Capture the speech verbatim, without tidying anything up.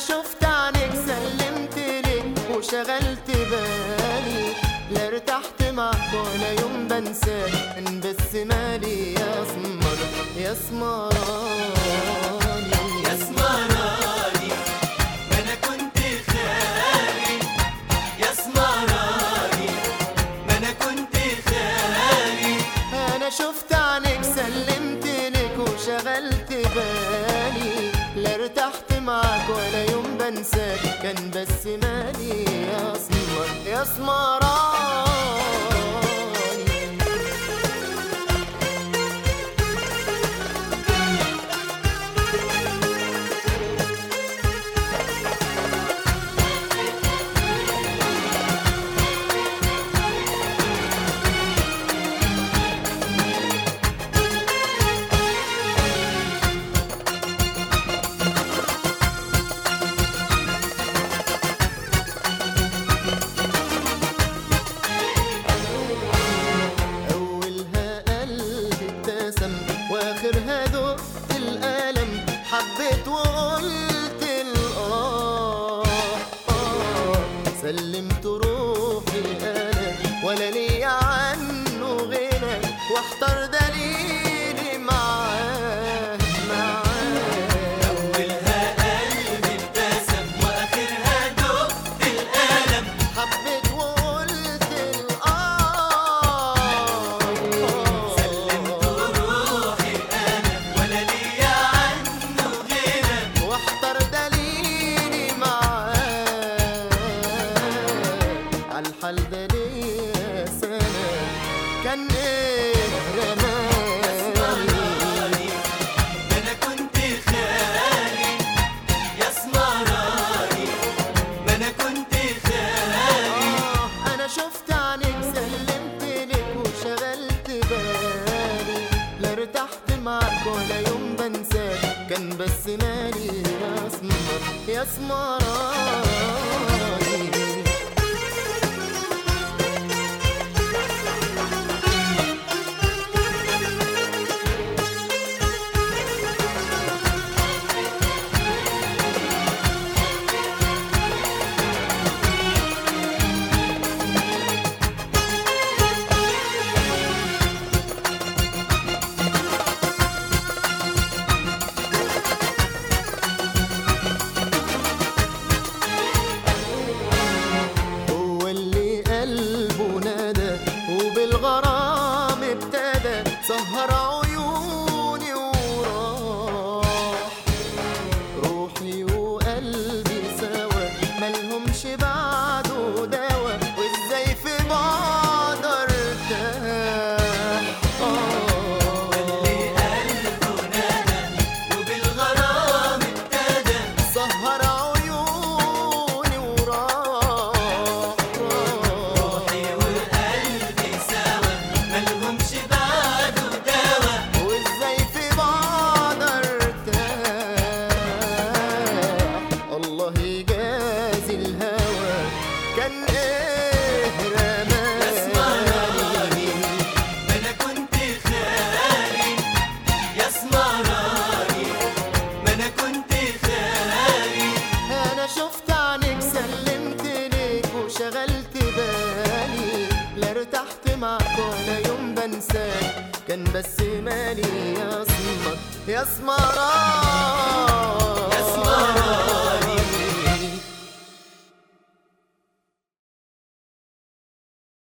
شفت عنك سلمت لك وشغلت بالي، لا ارتحت معك ولا يوم بنساك، ان بس مالي يا اسمر يا اسمراني يا اسمراني ما انا كنت خالي، يا اسمراني ما انا كنت خالي. انا شفت عنك سلمت لك وشغلت بالي، لا ارتحت معك ولا يوم بنساك، كان بس مالي يا اسمر يا اسمراني. واخرها دقت الألم، حبيت وقلت الآه آه، سلمت روحي أنا ولا لي عنه غنى، واحتار دليلي معاه معاه. أولها قلبي ابتسم وآخرها دقت الألم، حبيت وقلت الآه الحال ده ليا سنة، كان ايه رماني. ما انا كنت خالي يا اسمراني، ما انا كنت خالي. آه انا شفت عنك سلمت لك وشغلت بالي، لا ارتحت معك ولا يوم بنساك، كان بس مالي يا اسمر يا اسمراني. وبالغرام ابتدى سهر عيوني وراح، روحي وقلبي سوا ملهمش بعده دوا، وازاي في بعض ارتاح. واللي قلبه ندى وبالغرام ابتدى سهر عيوني وراح، روحي وقلبي سوا ملهمش بعده دوا، وازاي في بعض ارتاح. الله يجازي الهوى كان ايه رماني. يا اسمراني ما انا كنت خالي، يا اسمراني ما انا كنت خالي. انا شفت عنك سلمت لك وشغلت بالي، لا ارتحت معك ولا يوم بنساك، كان بس مالي يا اسمر يا اسمراني.